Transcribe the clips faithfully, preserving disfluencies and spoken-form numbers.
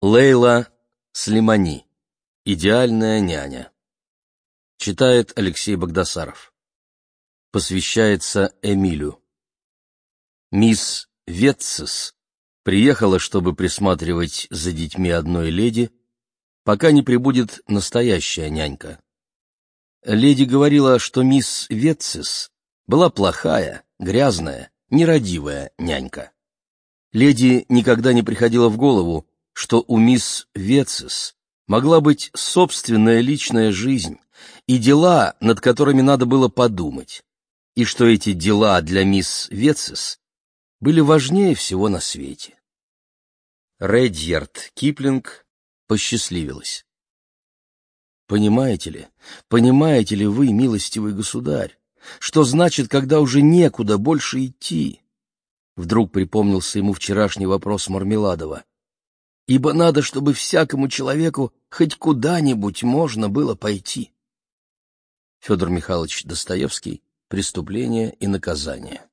Лейла Слимани. Идеальная няня. Читает Алексей Багдасаров. Посвящается Эмилю. Мисс Ветцес приехала, чтобы присматривать за детьми одной леди, пока не прибудет настоящая нянька. Леди говорила, что мисс Ветцес была плохая, грязная, нерадивая нянька. Леди никогда не приходило в голову, что у мисс Ветцес могла быть собственная личная жизнь и дела, над которыми надо было подумать, и что эти дела для мисс Ветцес были важнее всего на свете. Редьярд Киплинг посчастливилась. Понимаете ли, понимаете ли вы, милостивый государь, что значит, когда уже некуда больше идти? Вдруг припомнился ему вчерашний вопрос Мармеладова. Ибо надо, чтобы всякому человеку хоть куда-нибудь можно было пойти. Федор Михайлович Достоевский. Преступление и наказание.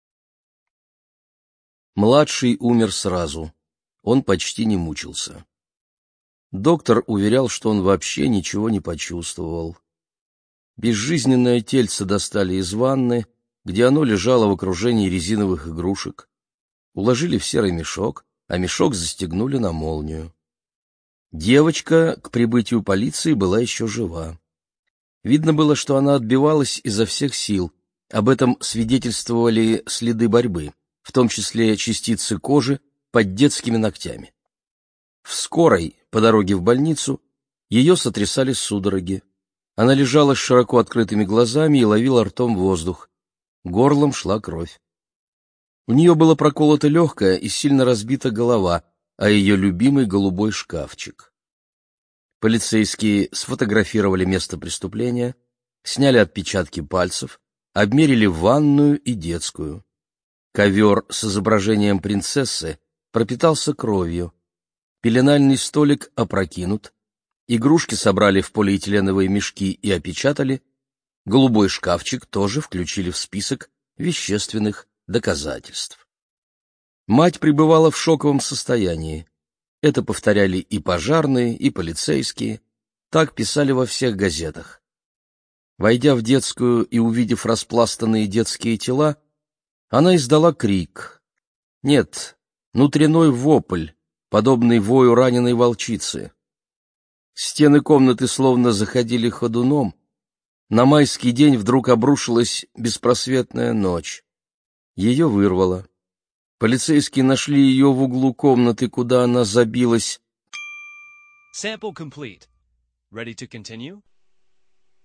Младший умер сразу. Он почти не мучился. Доктор уверял, что он вообще ничего не почувствовал. Безжизненное тельце достали из ванны, где оно лежало в окружении резиновых игрушек. Уложили в серый мешок, а мешок застегнули на молнию. Девочка к прибытию полиции была еще жива. Видно было, что она отбивалась изо всех сил. Об этом свидетельствовали следы борьбы, в том числе частицы кожи под детскими ногтями. В скорой, по дороге в больницу, ее сотрясали судороги. Она лежала с широко открытыми глазами и ловила ртом воздух. Горлом шла кровь. У нее было проколото легкое и сильно разбита голова, а ее любимый голубой шкафчик. Полицейские сфотографировали место преступления, сняли отпечатки пальцев, обмерили ванную и детскую. Ковер с изображением принцессы пропитался кровью. Пеленальный столик опрокинут. Игрушки собрали в полиэтиленовые мешки и опечатали. Голубой шкафчик тоже включили в список вещественных доказательств. Мать пребывала в шоковом состоянии. Это повторяли и пожарные, и полицейские. Так писали во всех газетах. Войдя в детскую и увидев распластанные детские тела, она издала крик. Нет, внутренной вопль, подобный вою раненой волчицы. Стены комнаты словно заходили ходуном. На майский день вдруг обрушилась беспросветная ночь. Ее вырвало. Полицейские нашли ее в углу комнаты, куда она забилась. Sample complete. Ready to continue?